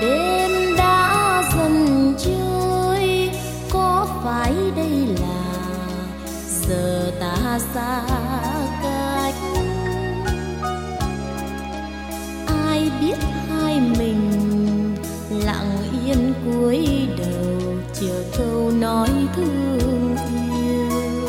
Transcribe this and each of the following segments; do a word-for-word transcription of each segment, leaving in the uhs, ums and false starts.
Đêm đã dần trôi, có phải đây là giờ ta xa cách? Ai biết hai mình lặng yên cúi đầu chờ câu nói thương yêu.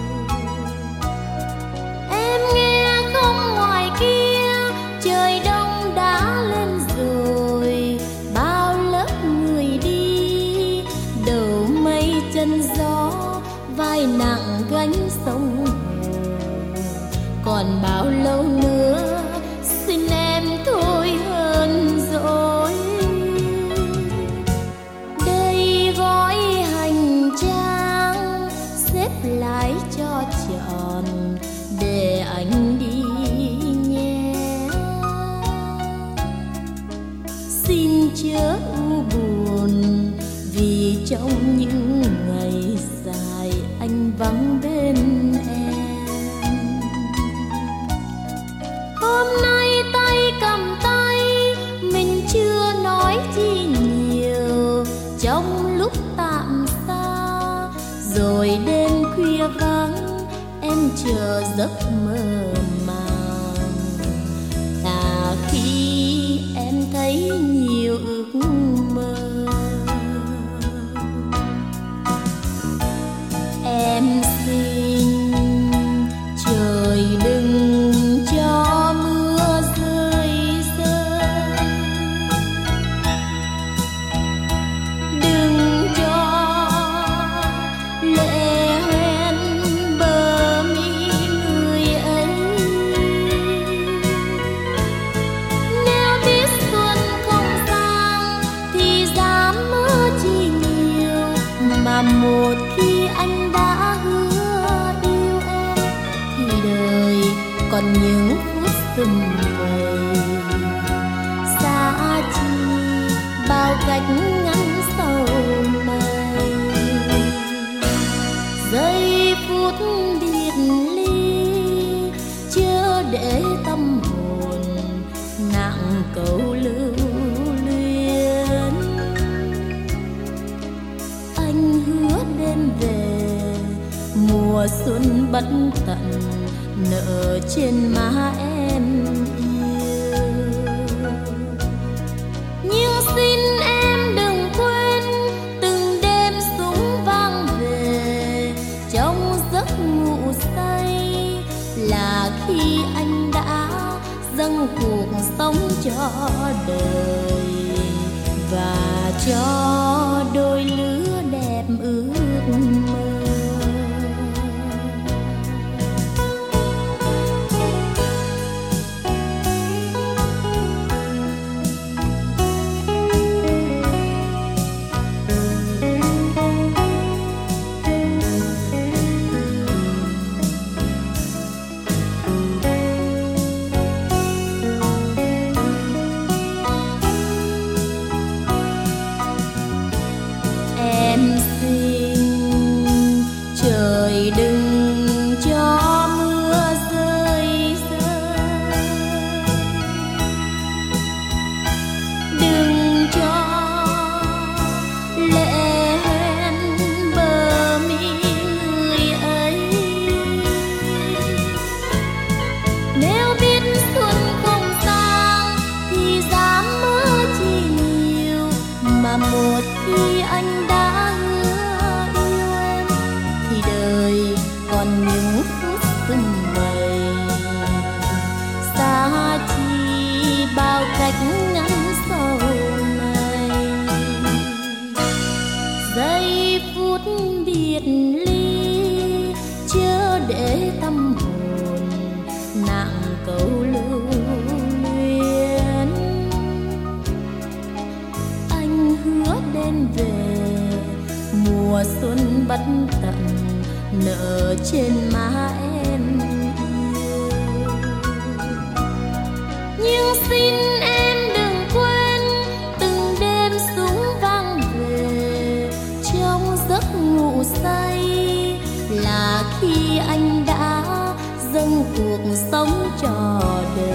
Em nghe không ngoài kia trời đông đã lên rồi, bao lớp người đi đầu mây chân gió, vai nặng gánh sông Hồ. Còn bao lâu nữa xin em thôi hơn rồi. Đây gói hành trang xếp lại cho trọn để anh đi nhé. Xin chớ u buồn vì trong những ngày dài anh vắng bên em. Hôm nay tay cầm tay mình chưa nói chi nhiều, trong lúc tạm xa rồi đêm khuya vắng em chờ giấc mơ màng. Là khi em thấy nhiều ước mơ. Em xin trời đừng cho mưa rơi rơi, đừng cho lệ hoen bờ mi người ấy. Nếu biết xuân không sang thì dám mơ chi nhiều, mà một khi anh đã hứa yêu em thì đời còn những phút sum vầy. Xa chi bao cách ngắn sầu mây, giây phút biệt ly chớ để tâm hồn nặng câu lưu luyến. Anh hứa đêm về mùa xuân bất tận nợ trên má em yêu. Nhưng xin em đừng quên từng đêm súng vang về, trong giấc ngủ say là khi anh đã dâng cuộc sống cho đời và cho đôi lứa đẹp ước mơ. Em xin trời đừng cho mưa rơi rơi, đừng cho lệ hoen bờ mi người ấy. Nếu biết xuân không sang thì dám mơ chi nhiều, mà một khi anh đã hứa yêu em thì đời còn những phút sum vầy. Xa chi bao cách ngắn sầu mây, giây phút biệt ly chớ để tâm hồn nặng câu lưu luyến. Anh hứa đêm về mùa xuân bất tận nợ trên má em yêu. Nhưng xin em đừng quên từng đêm súng vang về, trong giấc ngủ say là khi anh đã dâng cuộc sống cho đời